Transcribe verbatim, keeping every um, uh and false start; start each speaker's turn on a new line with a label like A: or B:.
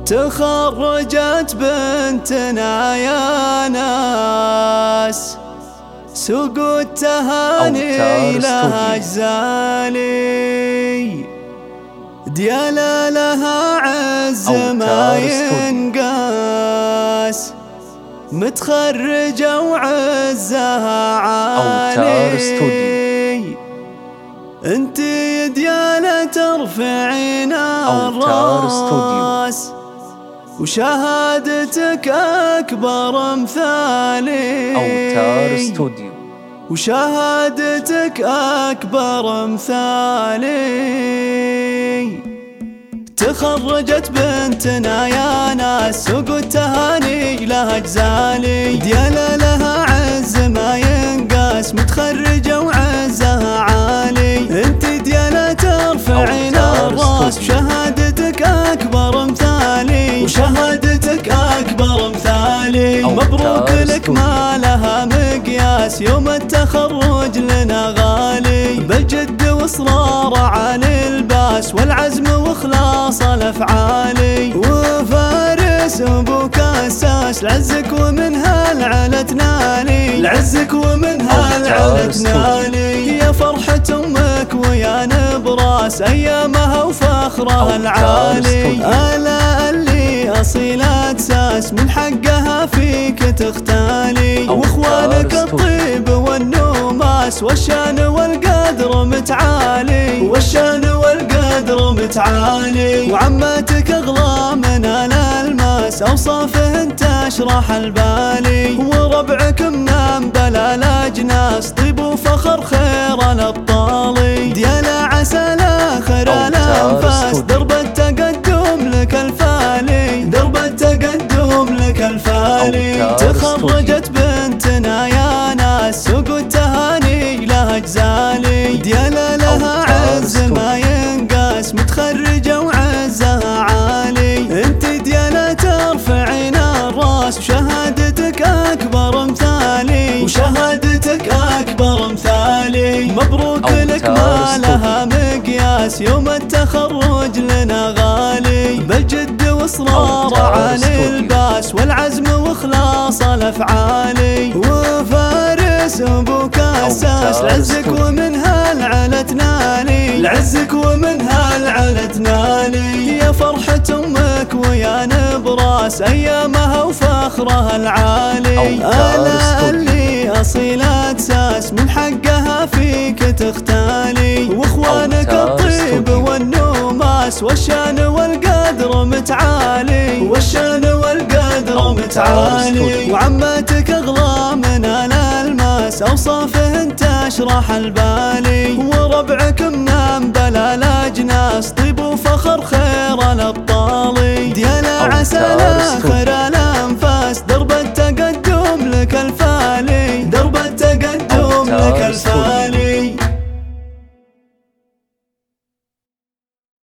A: تخرجت بنتنا يا ناس، سوق التهاني لها جزالي، ديالة لها عز ما ينقاس، متخرجة وعزها عالي. انتي ديالة ترفعين الراس، وشهادتك أكبر مثالي.
B: أوتار استوديو،
A: وشهادتك أكبر مثالي. تخرجت بنتنا يا ناس، سوق التهاني لها جزالي، ديالة لها عز ما ينقاس، متخرجة وعزها عالي. انت ديالة ترفعين الراس، وشهادتك أكبر مثالي، وشهادتك أكبر مثالي. مبروك لك ما لها مقياس، يوم التخرج لنا غالي، بالجد واصرار على الباس، والعزم واخلاص الافعالي. وفارس ابوك اساس لعزك، ومنها العلا تنالي، لعزك ومنها العلا تنالي. يا فرحة امك ويا نبراس، ايامها وفخرها العالي. الا اللي اصيلة ساس، من حقها فيك تختالي. واخوانك الطيب والنوماس، والشان والقدر متعالي، والشان والقدر متعالي. وعماتك اغلى من الالماس، اوصافهن تشرح البالي. وربعك منام بلا الاجناس، طيب وفخر خير الابطالي. ديالة عسى لاخر الانفاس، درب التقدم لك الفالي، درب التقدم لك الفالي. تخرجت بنتنا يا ناس، سوق التهاني لها جزالي، ديالة لها عز ما ينقاس، متخرجة وعزها عالي. انت ديالة ترفعين الراس، وشهادتك اكبر مثالي، وشهادتك اكبر مثالي. مبروك لك ما لها مقياس، يوم التخرج لنا غالي، بالجد واصرار على الباس، والعزم واخلاص الافعالي. وفارس ابوك اساس لعزك، ومنها العلا تنالي، لعزك ومنها العلا تنالي. يا فرحة امك ويا نبراس، ايامها وفخرها العالي. الا اللي اصيلة ساس، من حقها فيك تختالي. واخوانك الطيب والنوماس، والشان والقدر متعالي، والشان والقدر متعالي. وعماتك اغلى من الالماس، اوصافهن تشرح البالي. وربعك منام بلا الاجناس، طيب وفخر خير الابطالي. ديالة عسى لاخر